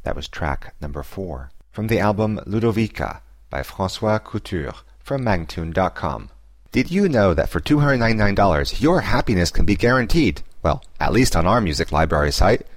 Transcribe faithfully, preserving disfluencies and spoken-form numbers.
That was track number four, from the album Ludovica by François Couture from Magtune dot com. Did you know that for two hundred ninety-nine dollars your happiness can be guaranteed? Well, at least on our music library site.